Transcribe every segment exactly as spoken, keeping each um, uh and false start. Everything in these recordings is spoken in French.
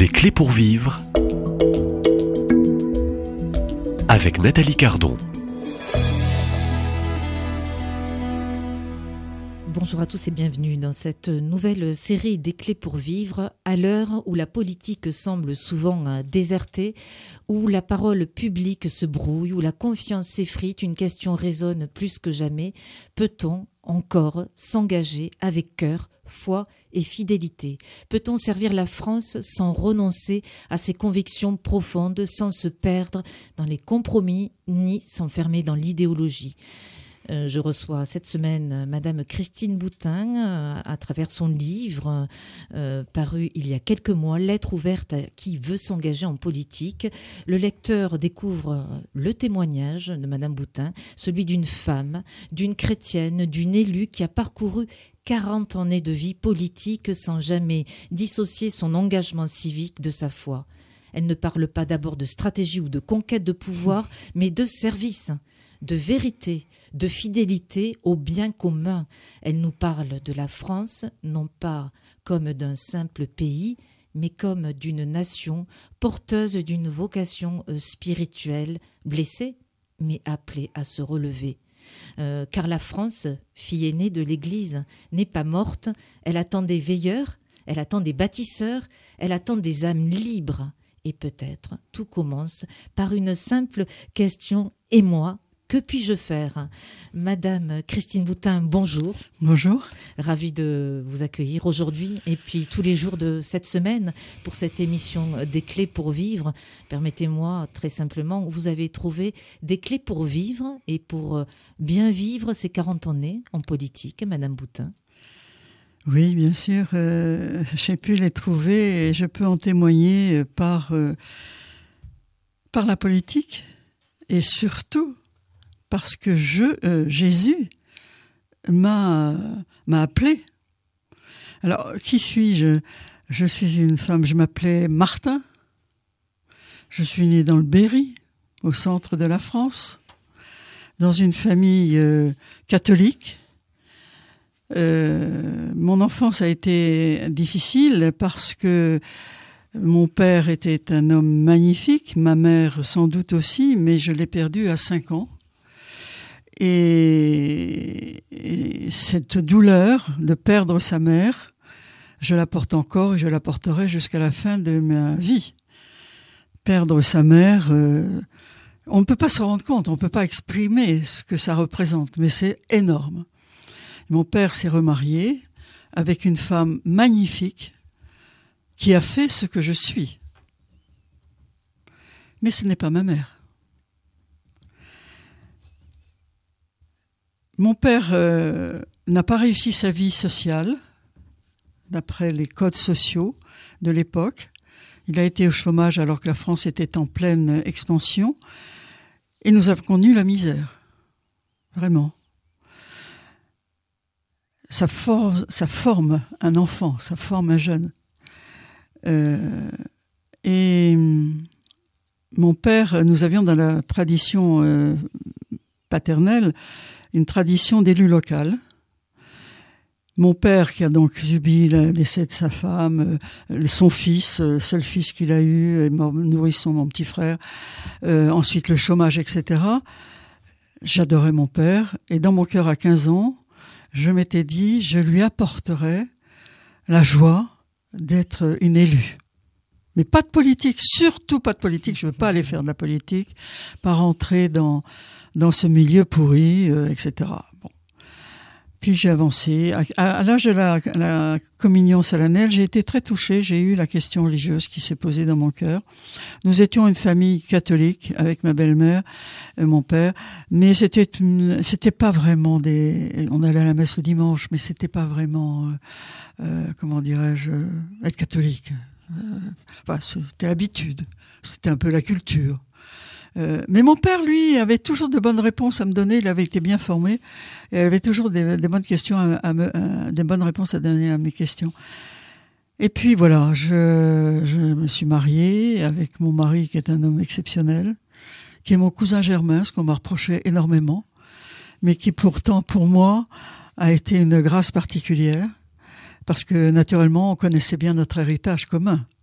Des clés pour vivre avec Nathalie Cardon. Bonjour à tous et bienvenue dans cette nouvelle série des clés pour vivre, à l'heure où la politique semble souvent désertée, où la parole publique se brouille, où la confiance s'effrite, une question résonne plus que jamais. Peut-on encore s'engager avec cœur, foi et fidélité? Peut-on servir la France sans renoncer à ses convictions profondes, sans se perdre dans les compromis ni s'enfermer dans l'idéologie? Je reçois cette semaine Madame Christine Boutin euh, à travers son livre euh, paru il y a quelques mois, Lettre ouverte à qui veut s'engager en politique. Le lecteur découvre le témoignage de Madame Boutin, celui d'une femme, d'une chrétienne, d'une élue qui a parcouru quarante années de vie politique sans jamais dissocier son engagement civique de sa foi. Elle ne parle pas d'abord de stratégie ou de conquête de pouvoir, mais de service, de vérité, de fidélité au bien commun. Elle nous parle de la France, non pas comme d'un simple pays, mais comme d'une nation porteuse d'une vocation spirituelle, blessée, mais appelée à se relever. Euh, car la France, fille aînée de l'Église, n'est pas morte, elle attend des veilleurs, elle attend des bâtisseurs, elle attend des âmes libres. Et peut-être tout commence par une simple question « Et moi ? Que puis-je faire ?» Madame Christine Boutin, bonjour. Bonjour. Ravie de vous accueillir aujourd'hui et puis tous les jours de cette semaine pour cette émission des clés pour vivre. Permettez-moi très simplement, vous avez trouvé des clés pour vivre et pour bien vivre ces quarante années en politique, Madame Boutin. Oui, bien sûr, euh, j'ai pu les trouver et je peux en témoigner par, euh, par la politique et surtout parce que je, euh, Jésus m'a, m'a appelé. Alors, qui suis-je ? Je suis une femme, je m'appelais Martin. Je suis née dans le Berry, au centre de la France, dans une famille euh, catholique. Euh, mon enfance a été difficile parce que mon père était un homme magnifique, ma mère sans doute aussi, mais je l'ai perdu à cinq ans. Et, et cette douleur de perdre sa mère, je la porte encore et je la porterai jusqu'à la fin de ma vie. Perdre sa mère, euh, on ne peut pas se rendre compte, on ne peut pas exprimer ce que ça représente, mais c'est énorme. Mon père s'est remarié avec une femme magnifique qui a fait ce que je suis. Mais ce n'est pas ma mère. Mon père euh, n'a pas réussi sa vie sociale, d'après les codes sociaux de l'époque. Il a été au chômage alors que la France était en pleine expansion. Et nous avons connu la misère, vraiment. Ça, for- ça forme un enfant, ça forme un jeune. Euh, et mon père, nous avions dans la tradition euh, paternelle une tradition d'élu local. Mon père, qui a donc subi le décès de sa femme, euh, son fils, le seul fils qu'il a eu, et nourrisson, mon petit frère, euh, ensuite le chômage, et cetera. J'adorais mon père, et dans mon cœur à quinze ans, je m'étais dit, je lui apporterai la joie d'être une élue. Mais pas de politique, surtout pas de politique. Je ne veux pas aller faire de la politique, pas rentrer dans, dans ce milieu pourri, euh, et cetera. Bon. Puis j'ai avancé. À, à l'âge de la, la communion solennelle, j'ai été très touchée. J'ai eu la question religieuse qui s'est posée dans mon cœur. Nous étions une famille catholique avec ma belle-mère et mon père, mais c'était une, c'était pas vraiment des. On allait à la messe le dimanche, mais c'était pas vraiment, euh, euh, comment dirais-je, euh, être catholique. Euh, enfin, c'était l'habitude. C'était un peu la culture. Euh, mais mon père, lui, avait toujours de bonnes réponses à me donner. Il avait été bien formé. Et il avait toujours des, des bonnes questions à, à me, à, des bonnes réponses à donner à mes questions. Et puis voilà, je, je me suis mariée avec mon mari, qui est un homme exceptionnel, qui est mon cousin germain, ce qu'on m'a reproché énormément, mais qui pourtant, pour moi, a été une grâce particulière, parce que naturellement, on connaissait bien notre héritage commun.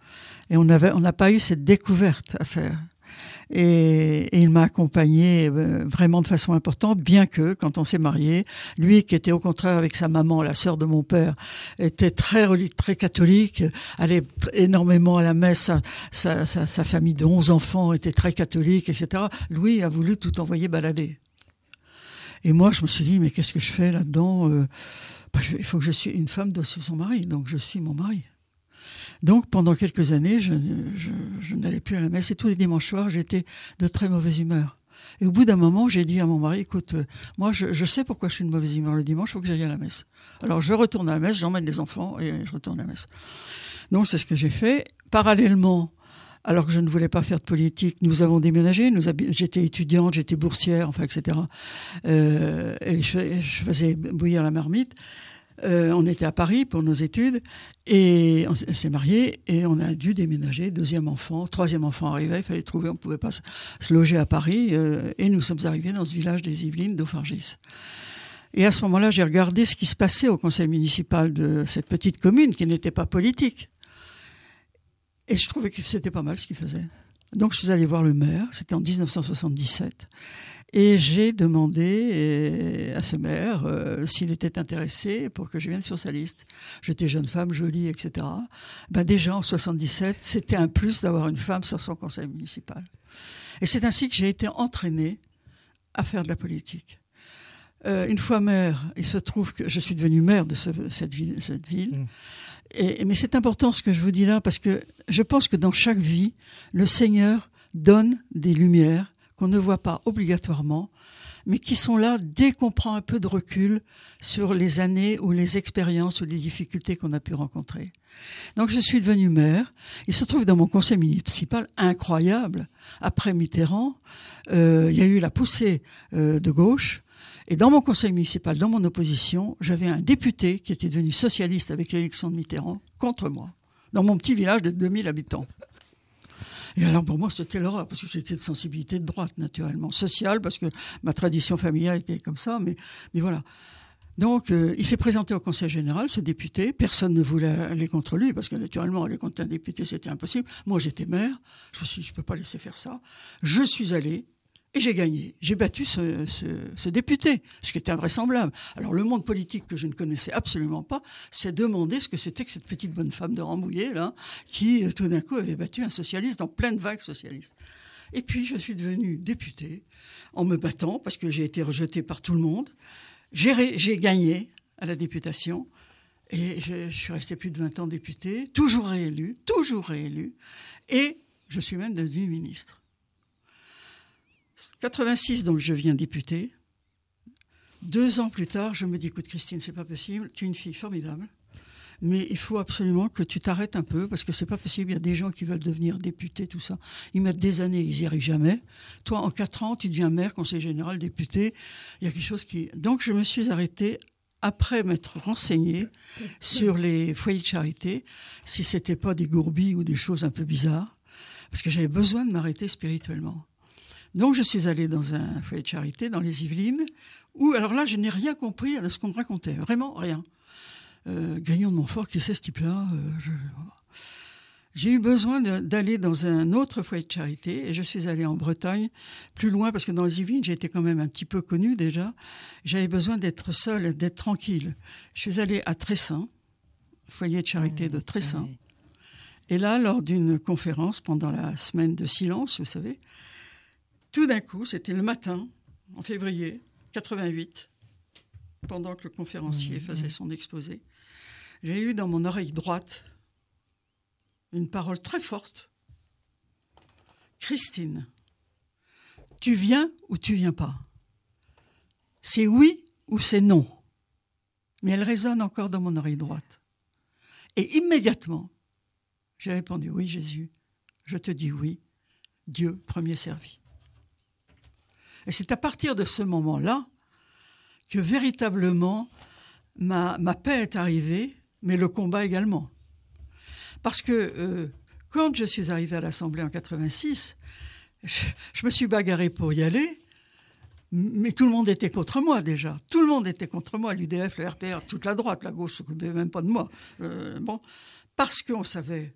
Et on avait, on n'a pas eu cette découverte à faire. Et, et il m'a accompagnée euh, vraiment de façon importante, bien que, quand on s'est mariés, lui, qui était au contraire avec sa maman, la sœur de mon père, était très, très catholique, allait énormément à la messe, sa, sa, sa, sa famille de onze enfants était très catholique, et cetera. Louis a voulu tout envoyer balader. Et moi, je me suis dit, mais qu'est-ce que je fais là-dedans? euh, bah, je, Il faut que je suis une femme, doit suivre son mari, donc je suis mon mari. Donc, pendant quelques années, je, je, je n'allais plus à la messe et tous les dimanches soirs, j'étais de très mauvaise humeur. Et au bout d'un moment, j'ai dit à mon mari, écoute, euh, moi, je, je sais pourquoi je suis de mauvaise humeur le dimanche, il faut que j'aille à la messe. Alors, je retourne à la messe, j'emmène les enfants et je retourne à la messe. Donc, c'est ce que j'ai fait. Parallèlement, alors que je ne voulais pas faire de politique, nous avons déménagé. Nous hab... J'étais étudiante, j'étais boursière, enfin, et cetera. Euh, et je, je faisais bouillir la marmite. Euh, on était à Paris pour nos études et on s'est mariés et on a dû déménager. Deuxième enfant, troisième enfant arrivait, il fallait trouver, on ne pouvait pas se, se loger à Paris euh, et nous sommes arrivés dans ce village des Yvelines d'Auffargis. Et à ce moment-là, j'ai regardé ce qui se passait au conseil municipal de cette petite commune qui n'était pas politique. Et je trouvais que c'était pas mal ce qu'il faisait. Donc je suis allée voir le maire, c'était en dix-neuf cent soixante-dix-sept. Et j'ai demandé à ce maire euh, s'il était intéressé pour que je vienne sur sa liste. J'étais jeune femme, jolie, et cetera. Ben déjà en soixante-dix-sept, c'était un plus d'avoir une femme sur son conseil municipal. Et c'est ainsi que j'ai été entraînée à faire de la politique. Euh, une fois maire, il se trouve que je suis devenue maire de ce, cette ville. Cette ville. Mmh. Et, mais c'est important ce que je vous dis là, parce que je pense que dans chaque vie, le Seigneur donne des lumières qu'on ne voit pas obligatoirement, mais qui sont là dès qu'on prend un peu de recul sur les années ou les expériences ou les difficultés qu'on a pu rencontrer. Donc je suis devenue maire. Il se trouve dans mon conseil municipal incroyable, après Mitterrand, euh, il y a eu la poussée euh, de gauche. Et dans mon conseil municipal, dans mon opposition, j'avais un député qui était devenu socialiste avec l'élection de Mitterrand contre moi, dans mon petit village de deux mille habitants. Et alors pour moi, c'était l'horreur, parce que j'étais de sensibilité de droite, naturellement. Sociale, parce que ma tradition familiale était comme ça, mais, mais voilà. Donc, euh, il s'est présenté au conseil général, ce député. Personne ne voulait aller contre lui, parce que naturellement, aller contre un député, c'était impossible. Moi, j'étais maire. Je me suis dit, je ne peux pas laisser faire ça. Je suis allé. Et j'ai gagné. J'ai battu ce, ce, ce député, ce qui était invraisemblable. Alors le monde politique que je ne connaissais absolument pas s'est demandé ce que c'était que cette petite bonne femme de Rambouillet, là, qui tout d'un coup avait battu un socialiste dans pleine vague socialiste. Et puis je suis devenue députée en me battant, parce que j'ai été rejetée par tout le monde. J'ai, j'ai gagné à la députation. Et je, je suis restée plus de vingt ans députée, toujours réélue, toujours réélue. Et je suis même devenue ministre. quatre-vingt-six, donc je viens députée. Deux ans plus tard, je me dis, écoute Christine, c'est pas possible, tu es une fille formidable, mais il faut absolument que tu t'arrêtes un peu, parce que c'est pas possible, il y a des gens qui veulent devenir députés, tout ça. Ils mettent des années, ils n'y arrivent jamais. Toi, en quatre ans, tu deviens maire, conseiller général, député. Il y a quelque chose qui... Donc je me suis arrêtée, après m'être renseignée sur les foyers de charité, si c'était pas des gourbilles ou des choses un peu bizarres, parce que j'avais besoin de m'arrêter spirituellement. Donc, je suis allée dans un foyer de charité, dans les Yvelines, où, alors là, je n'ai rien compris de ce qu'on me racontait. Vraiment rien. Euh, Grignon de Montfort, qui c'est ce type-là euh, je... J'ai eu besoin de, d'aller dans un autre foyer de charité, et je suis allée en Bretagne, plus loin, parce que dans les Yvelines, j'étais quand même un petit peu connue déjà. J'avais besoin d'être seule, d'être tranquille. Je suis allée à Tressan, foyer de charité de Tressan. Et là, lors d'une conférence, pendant la semaine de silence, vous savez, tout d'un coup, c'était le matin, en février quatre-vingt-huit, pendant que le conférencier faisait son exposé, j'ai eu dans mon oreille droite une parole très forte. Christine, tu viens ou tu viens pas? C'est oui ou c'est non? Mais elle résonne encore dans mon oreille droite. Et immédiatement, j'ai répondu, oui Jésus, je te dis oui, Dieu premier servi. Et c'est à partir de ce moment-là que véritablement ma, ma paix est arrivée, mais le combat également. Parce que euh, quand je suis arrivée à l'Assemblée en quatre-vingt-six, je, je me suis bagarrée pour y aller, mais tout le monde était contre moi déjà. Tout le monde était contre moi, l'U D F, le R P R, toute la droite, la gauche ne s'occupait même pas de moi. Euh, bon, parce qu'on savait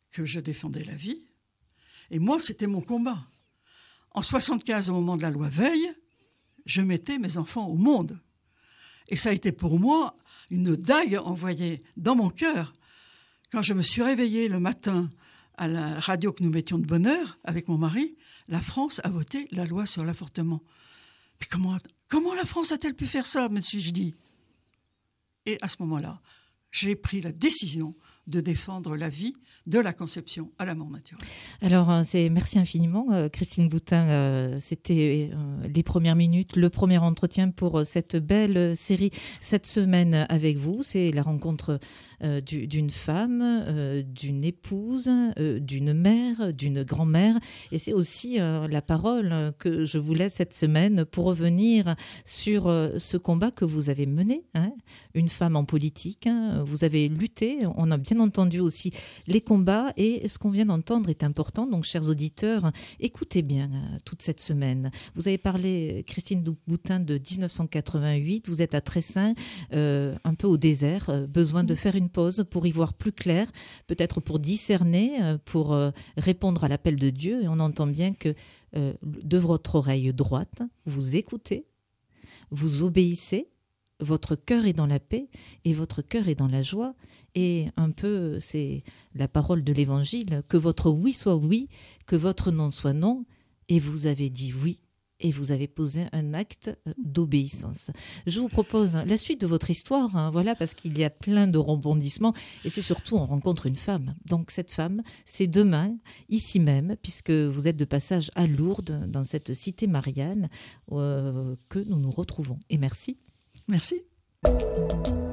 que je défendais la vie. Et moi, c'était mon combat. En soixante-quinze, au moment de la loi Veil, je mettais mes enfants au monde. Et ça a été pour moi une dague envoyée dans mon cœur. Quand je me suis réveillée le matin à la radio que nous mettions de bonne heure avec mon mari, la France a voté la loi sur l'avortement. Mais comment, comment la France a-t-elle pu faire ça, me suis-je dit. Et à ce moment-là, j'ai pris la décision de défendre la vie de la conception à la mort naturelle. Alors, c'est, merci infiniment, euh, Christine Boutin. Euh, c'était euh, les premières minutes, le premier entretien pour cette belle série cette semaine avec vous. C'est la rencontre euh, du, d'une femme, euh, d'une épouse, euh, d'une mère, d'une grand-mère. Et c'est aussi euh, la parole que je vous laisse cette semaine pour revenir sur euh, ce combat que vous avez mené. Hein, une femme en politique. Hein, vous avez lutté. On a bien entendu aussi les combats, et ce qu'on vient d'entendre est important. Donc, chers auditeurs, écoutez bien euh, toute cette semaine. Vous avez parlé, Christine Boutin, de dix-neuf cent quatre-vingt-huit. Vous êtes à Tressin, euh, un peu au désert, euh, besoin de faire une pause pour y voir plus clair, peut-être pour discerner, euh, pour euh, répondre à l'appel de Dieu. Et on entend bien que euh, de votre oreille droite, vous écoutez, vous obéissez. Votre cœur est dans la paix et votre cœur est dans la joie. Et un peu, c'est la parole de l'Évangile, que votre oui soit oui, que votre non soit non. Et vous avez dit oui et vous avez posé un acte d'obéissance. Je vous propose la suite de votre histoire, hein, voilà, parce qu'il y a plein de rebondissements. Et c'est surtout, on rencontre une femme. Donc cette femme, c'est demain, ici même, puisque vous êtes de passage à Lourdes, dans cette cité mariale, euh, que nous nous retrouvons. Et merci. Merci.